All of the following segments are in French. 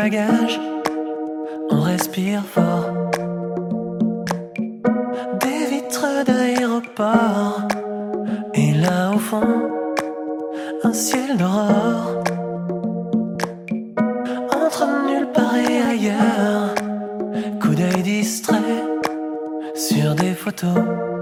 bagages, on respire fort. Des vitres d'aéroport, et là au fond, un ciel d'aurore. Entre nulle part et ailleurs, coup d'œil distrait sur des photos.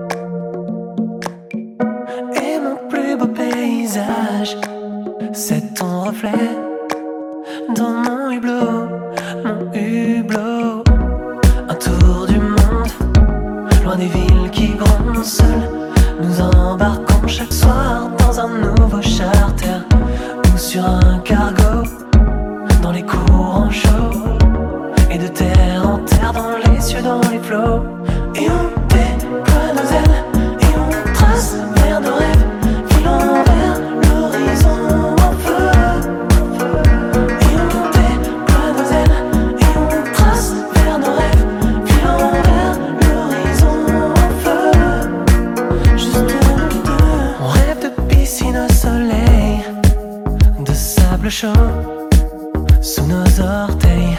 Et mon plus beau paysage, c'est ton reflet dans mon hublot, mon hublot. Un tour du monde, loin des villes qui grondent seules. Nous embarquons chaque soir dans un nouveau charter ou sur un cargo, dans les courants chauds, et de terre en terre, dans les cieux, dans les flots. Et on déploie nos ailes et on trace vers nos rêves, filant vers l'horizon en feu. Et on déploie nos ailes et on trace vers nos rêves, filant vers l'horizon en feu. Juste nous deux. On rêve de piscine au soleil, de sable chaud sous nos orteils,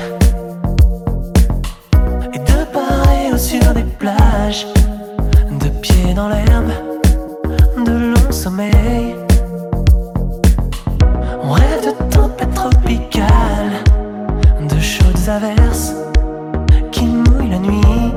et de part et haut sur des plages, de pieds dans l'herbe, de longs sommeils. On rêve de tempêtes tropicales, de chaudes averses qui mouillent la nuit,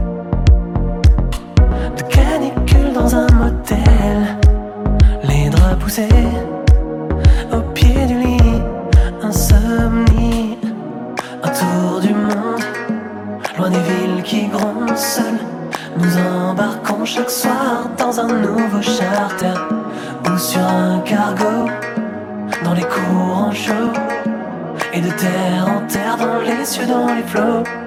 de canicule dans un motel, les draps poussés au pied du lit. Insomnie, un tour du monde, loin des villes qui grondent seules. Nous embarquons chaque soir dans un nouveau charter ou sur un cargo, dans les courants chauds, et de terre en terre, dans les cieux, dans les flots.